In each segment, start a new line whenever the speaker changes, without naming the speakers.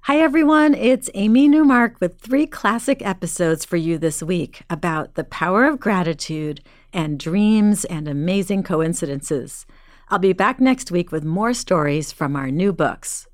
Hi, everyone. It's Amy Newmark with 3 classic episodes for you this week about the power of gratitude and dreams and amazing coincidences. I'll be back next week with more stories from our new books.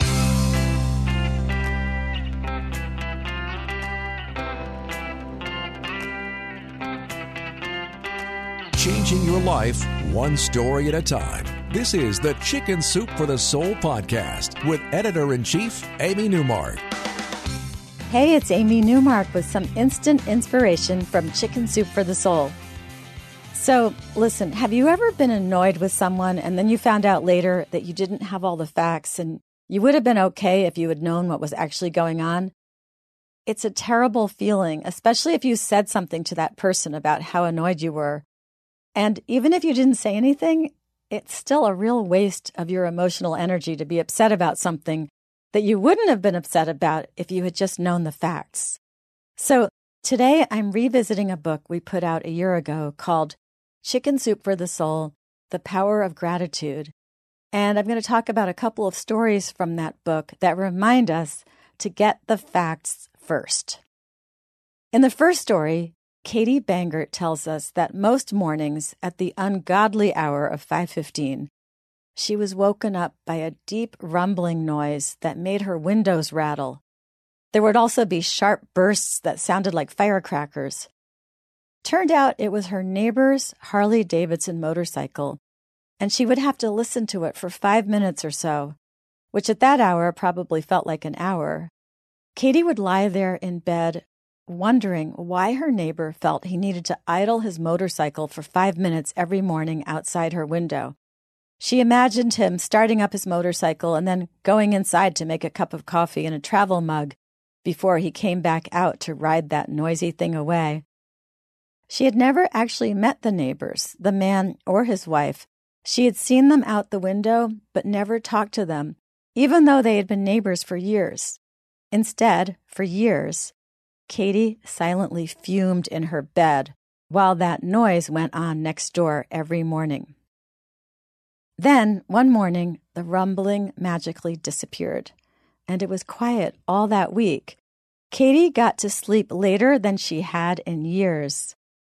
Changing your life one story at a time. This is the Chicken Soup for the Soul podcast with Editor-in-Chief Amy Newmark.
Hey, it's Amy Newmark with some instant inspiration from Chicken Soup for the Soul. So, listen, have you ever been annoyed with someone and then you found out later that you didn't have all the facts and you would have been okay if you had known what was actually going on? It's a terrible feeling, especially if you said something to that person about how annoyed you were. And even if you didn't say anything, it's still a real waste of your emotional energy to be upset about something that you wouldn't have been upset about if you had just known the facts. So today I'm revisiting a book we put out a year ago called Chicken Soup for the Soul, The Power of Gratitude. And I'm going to talk about a couple of stories from that book that remind us to get the facts first. In the first story, Katie Bangert tells us that most mornings at the ungodly hour of 5:15, she was woken up by a deep rumbling noise that made her windows rattle. There would also be sharp bursts that sounded like firecrackers. Turned out it was her neighbor's Harley-Davidson motorcycle, and she would have to listen to it for 5 minutes or so, which at that hour probably felt like an hour. Katie would lie there in bed wondering why her neighbor felt he needed to idle his motorcycle for 5 minutes every morning outside her window. She imagined him starting up his motorcycle and then going inside to make a cup of coffee in a travel mug before he came back out to ride that noisy thing away. She had never actually met the neighbors, the man or his wife. She had seen them out the window, but never talked to them, even though they had been neighbors for years. Instead, for years, Katie silently fumed in her bed while that noise went on next door every morning. Then, one morning, the rumbling magically disappeared, and it was quiet all that week. Katie got to sleep later than she had in years.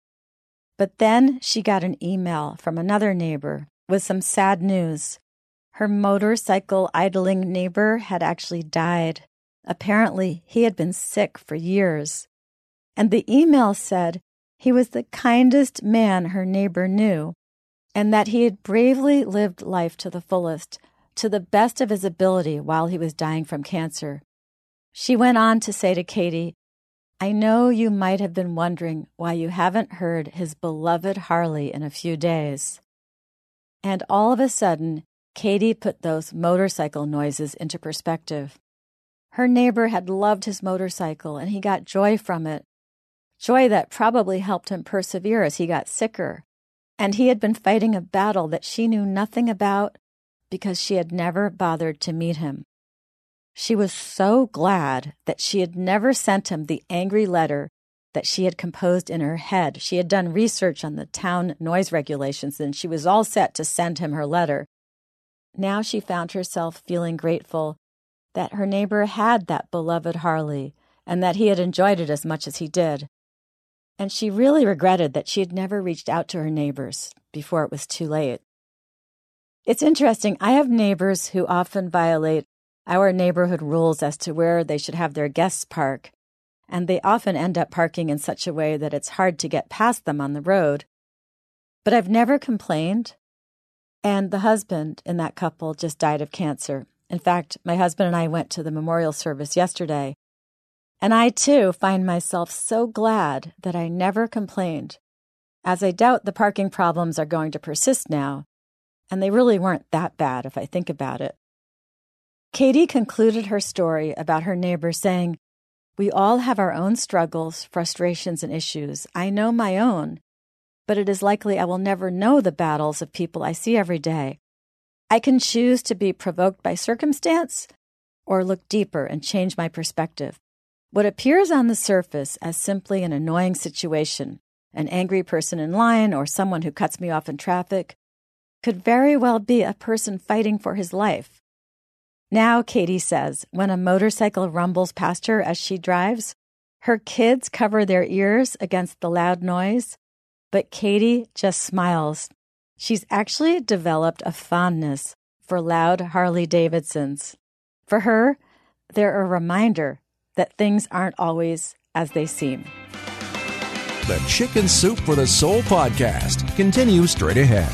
But then she got an email from another neighbor with some sad news. Her motorcycle idling neighbor had actually died. Apparently, he had been sick for years. And the email said he was the kindest man her neighbor knew, and that he had bravely lived life to the fullest, to the best of his ability while he was dying from cancer. She went on to say to Katie, "I know you might have been wondering why you haven't heard his beloved Harley in a few days." And all of a sudden, Katie put those motorcycle noises into perspective. Her neighbor had loved his motorcycle, and he got joy from it, joy that probably helped him persevere as he got sicker. And he had been fighting a battle that she knew nothing about because she had never bothered to meet him. She was so glad that she had never sent him the angry letter that she had composed in her head. She had done research on the town noise regulations, and she was all set to send him her letter. Now she found herself feeling grateful that her neighbor had that beloved Harley and that he had enjoyed it as much as he did. And she really regretted that she had never reached out to her neighbors before it was too late. It's interesting, I have neighbors who often violate our neighborhood rules as to where they should have their guests park, and they often end up parking in such a way that it's hard to get past them on the road. But I've never complained, and the husband in that couple just died of cancer. In fact, my husband and I went to the memorial service yesterday, and I, too, find myself so glad that I never complained, as I doubt the parking problems are going to persist now, and they really weren't that bad if I think about it. Katie concluded her story about her neighbor saying, "We all have our own struggles, frustrations, and issues. I know my own, but it is likely I will never know the battles of people I see every day. I can choose to be provoked by circumstance or look deeper and change my perspective. What appears on the surface as simply an annoying situation, an angry person in line or someone who cuts me off in traffic, could very well be a person fighting for his life. Now, Katie says, when a motorcycle rumbles past her as she drives, her kids cover their ears against the loud noise, but Katie just smiles. She's actually developed a fondness for loud Harley-Davidsons. For her, they're a reminder that things aren't always as they seem.
The Chicken Soup for the Soul podcast continues straight ahead.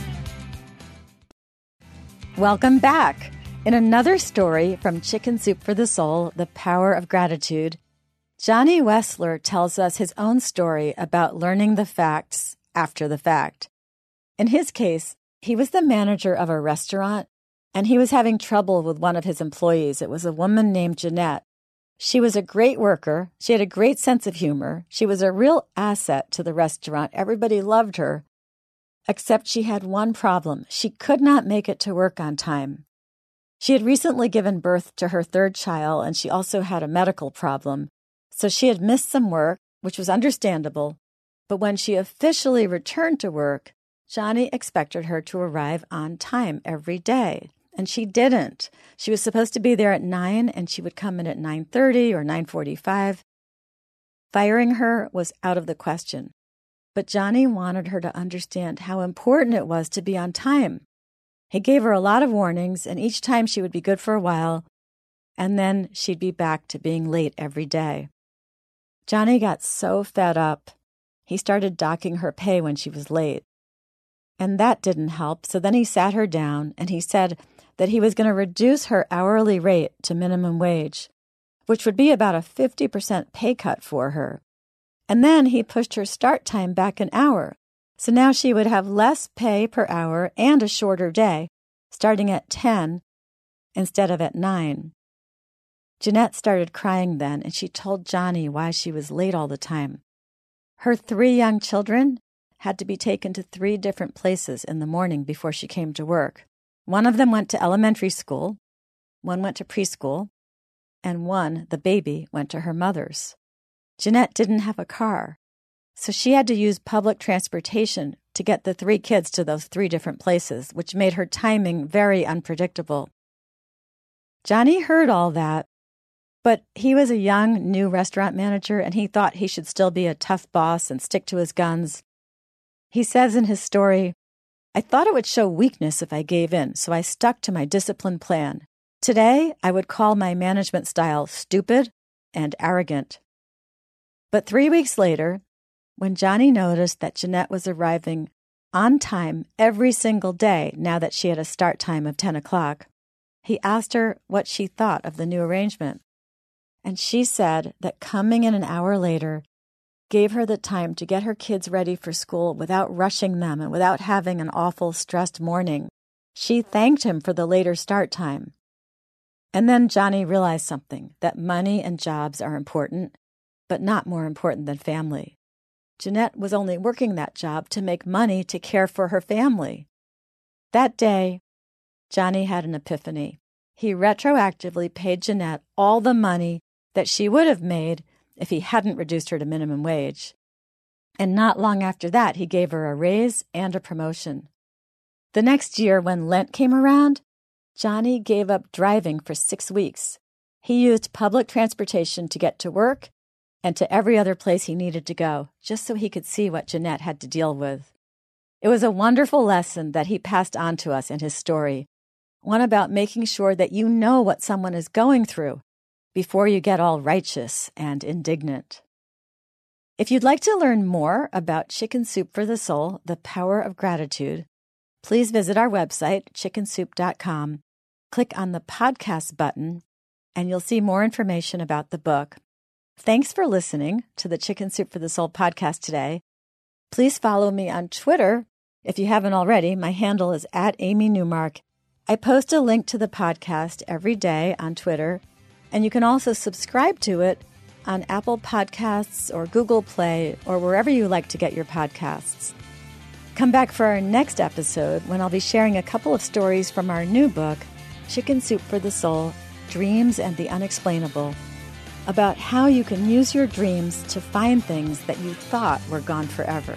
Welcome back. In another story from Chicken Soup for the Soul, The Power of Gratitude, Johnny Wessler tells us his own story about learning the facts after the fact. In his case, he was the manager of a restaurant, and he was having trouble with one of his employees. It was a woman named Jeanette. She was a great worker. She had a great sense of humor. She was a real asset to the restaurant. Everybody loved her, except she had one problem. She could not make it to work on time. She had recently given birth to her third child, and she also had a medical problem. So she had missed some work, which was understandable. But when she officially returned to work, Johnny expected her to arrive on time every day. And she didn't. She was supposed to be there at 9, and she would come in at 9:30 or 9:45. Firing her was out of the question. But Johnny wanted her to understand how important it was to be on time. He gave her a lot of warnings, and each time she would be good for a while, and then she'd be back to being late every day. Johnny got so fed up, he started docking her pay when she was late. And that didn't help, so then he sat her down, and he said that he was going to reduce her hourly rate to minimum wage, which would be about a 50% pay cut for her. And then he pushed her start time back an hour. So now she would have less pay per hour and a shorter day, starting at 10 instead of at 9. Jeanette started crying then, and she told Johnny why she was late all the time. Her 3 young children had to be taken to 3 different places in the morning before she came to work. One of them went to elementary school, one went to preschool, and one, the baby, went to her mother's. Jeanette didn't have a car, so she had to use public transportation to get the 3 kids to those 3 different places, which made her timing very unpredictable. Johnny heard all that, but he was a young, new restaurant manager, and he thought he should still be a tough boss and stick to his guns. He says in his story, "I thought it would show weakness if I gave in, so I stuck to my disciplined plan. Today, I would call my management style stupid and arrogant." But 3 weeks later, when Johnny noticed that Jeanette was arriving on time every single day now that she had a start time of 10 o'clock, he asked her what she thought of the new arrangement. And she said that coming in an hour later gave her the time to get her kids ready for school without rushing them and without having an awful, stressed morning. She thanked him for the later start time. And then Johnny realized something, that money and jobs are important, but not more important than family. Jeanette was only working that job to make money to care for her family. That day, Johnny had an epiphany. He retroactively paid Jeanette all the money that she would have made if he hadn't reduced her to minimum wage. And not long after that, he gave her a raise and a promotion. The next year, when Lent came around, Johnny gave up driving for 6 weeks. He used public transportation to get to work and to every other place he needed to go, just so he could see what Jeanette had to deal with. It was a wonderful lesson that he passed on to us in his story, one about making sure that you know what someone is going through before you get all righteous and indignant. If you'd like to learn more about Chicken Soup for the Soul, The Power of Gratitude, please visit our website, chickensoup.com, click on the podcast button, and you'll see more information about the book. Thanks for listening to the Chicken Soup for the Soul podcast today. Please follow me on Twitter if you haven't already. My handle is @AmyNewmark. I post a link to the podcast every day on Twitter, and you can also subscribe to it on Apple Podcasts or Google Play or wherever you like to get your podcasts. Come back for our next episode when I'll be sharing a couple of stories from our new book, Chicken Soup for the Soul, Dreams and the Unexplainable, about how you can use your dreams to find things that you thought were gone forever.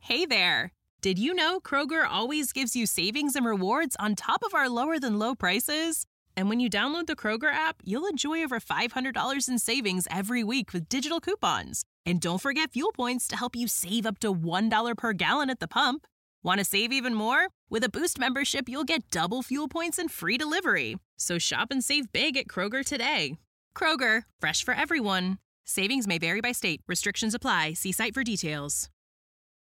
Hey there! Did you know Kroger always gives you savings and rewards on top of our lower-than-low prices? And when you download the Kroger app, you'll enjoy over $500 in savings every week with digital coupons. And don't forget fuel points to help you save up to $1 per gallon at the pump. Want to save even more? With a Boost membership, you'll get double fuel points and free delivery. So shop and save big at Kroger today. Kroger, fresh for everyone. Savings may vary by state. Restrictions apply. See site for details.